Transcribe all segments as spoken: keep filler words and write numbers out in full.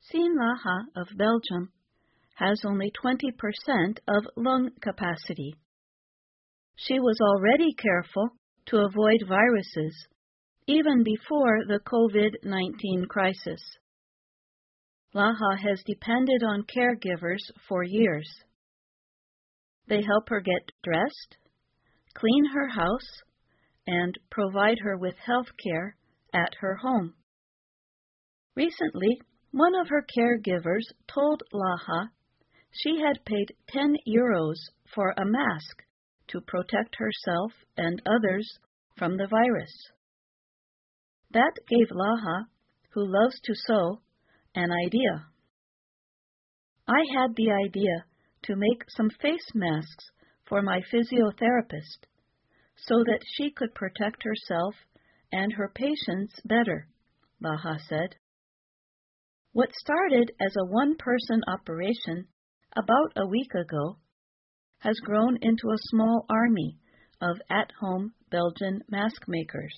Sine Laha of Belgium has only twenty percent of lung capacity. She was already careful to avoid viruses, even before the COVID nineteen crisis. Laha has depended on caregivers for years. They help her get dressed, clean her house, and provide her with health care at her home. Recently, one of her caregivers told Laha she had paid ten euros for a mask to protect herself and others from the virus. That gave Laha, who loves to sew, an idea. I had the idea to make some face masks for my physiotherapist so that she could protect herself and her patients better, Laha said. What started as a one-person operation about a week ago has grown into a small army of at-home Belgian mask makers.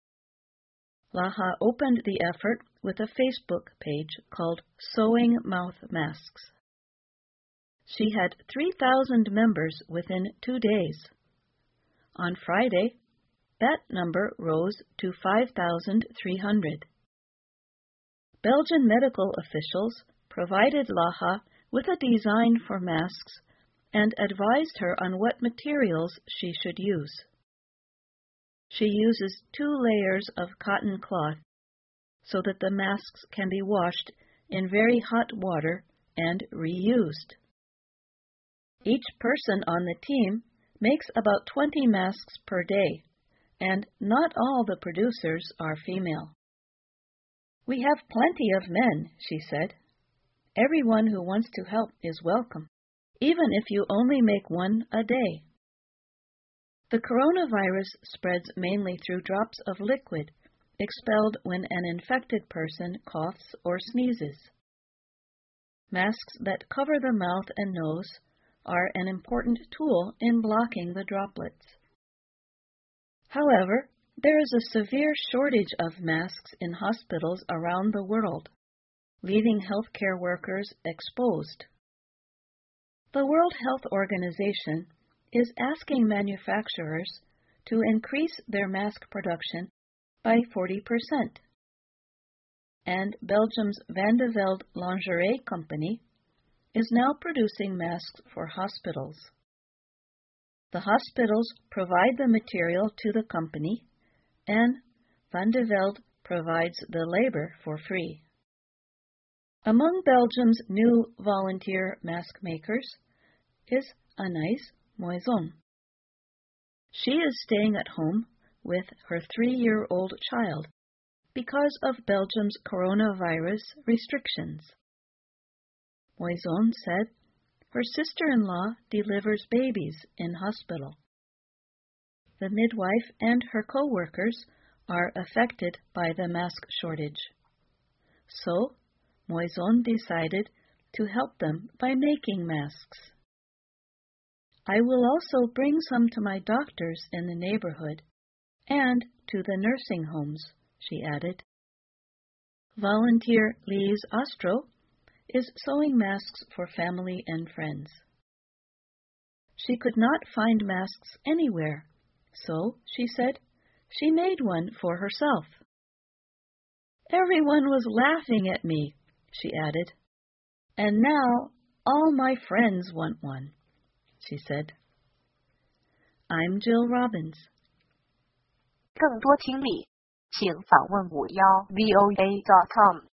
Laha opened the effort with a Facebook page called Sewing Mouth Masks. She had three thousand members within two days. On Friday, that number rose to five thousand three hundred. Belgian medical officials provided Laha with a design for masks and advised her on what materials she should use. She uses two layers of cotton cloth so that the masks can be washed in very hot water and reused. Each person on the team makes about twenty masks per day, and not all the producers are female. We have plenty of men, she said. Everyone who wants to help is welcome, even if you only make one a day. The coronavirus spreads mainly through drops of liquid expelled when an infected person coughs or sneezes. Masks that cover the mouth and nose are an important tool in blocking the droplets. However, there is a severe shortage of masks in hospitals around the world, leaving healthcare workers exposed. The World Health Organization is asking manufacturers to increase their mask production by forty percent. And Belgium's Van de Velde Lingerie Company is now producing masks for hospitals. The hospitals provide the material to the company, and Van de Velde provides the labor for free. Among Belgium's new volunteer mask makers is Anaïs Moison. She is staying at home with her three-year-old child because of Belgium's coronavirus restrictions. Moison said her sister-in-law delivers babies in hospital. The midwife and her co-workers are affected by the mask shortage. So, Moison decided to help them by making masks. I will also bring some to my doctors in the neighborhood and to the nursing homes, she added. Volunteer Lise Ostro is sewing masks for family and friends. She could not find masks anywhere, so, she said, she made one for herself. Everyone was laughing at me, she added, and now all my friends want one, she said. I'm Jill Robbins. 更多听力，请访问五幺 V O A dot com。